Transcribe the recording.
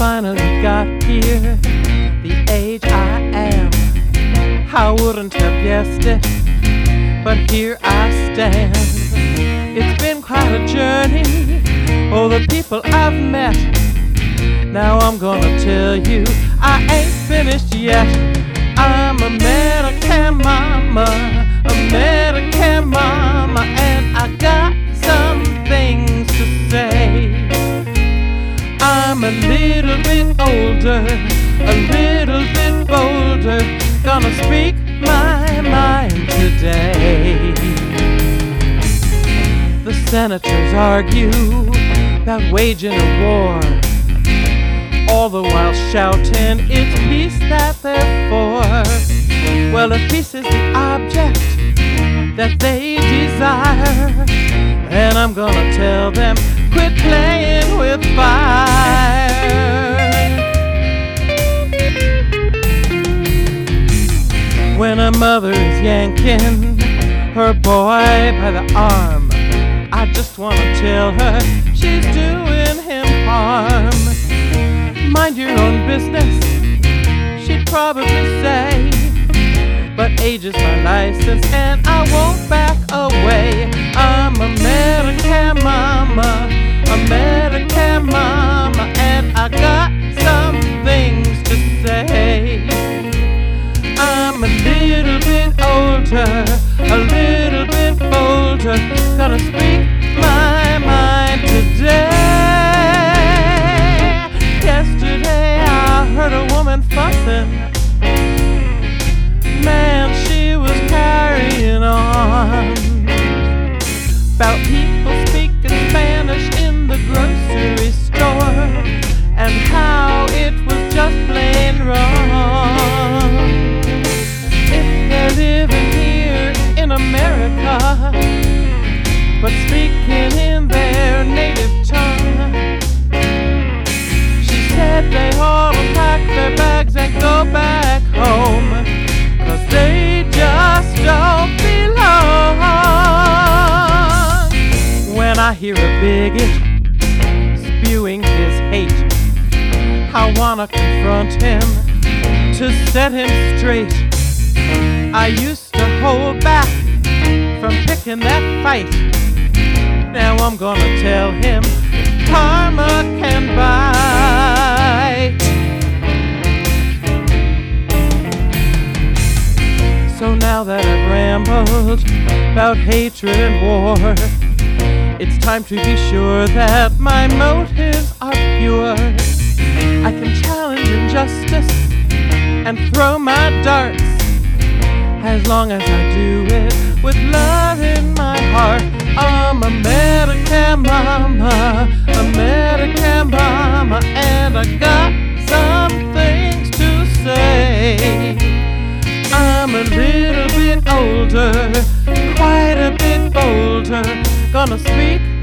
finally got here, the age I am. I wouldn't have guessed it, but here I stand. It's been quite a journey, oh, the people I've met. Now I'm gonna tell you, I ain't finished yet. I'm a American mama, American mama, and I got some things to say. I'm a little bit older, a little bit bolder, gonna speak my mind today. The senators argue about waging a war, all the while shouting it's peace that they're for. Well, if peace is the object that they desire, then I'm gonna tell them, quit playing with fire. When a mother is yanking her boy by the arm, I just wanna tell her she's doing him harm. Mind your own business, she'd probably say, but age is my license and I won't back away. I'm American mama, American mama, and I got some things to say. I'm a little bit older, a little bit bolder, gonna speak my mind today. Yesterday I heard a woman fussing. Man, she was carrying on about people speaking Spanish in the grocery store, and how it was just plain wrong. If they're living here in America, but speaking in their native tongue, she said they ought to pack their bags and go back home, 'cause they just don't belong. When I hear a bigot spewing his hate, I wanna confront him to set him straight. I used to hold back from picking that fight. Now I'm gonna tell him karma can bite. So now that I've rambled about hatred and war, it's time to be sure that my motives are pure. I can challenge injustice and throw my darts, as long as I do it with love in my heart. I'm American mama, American mama, and I got some things to say. I'm a little bit older, quite a bit bolder, gonna speak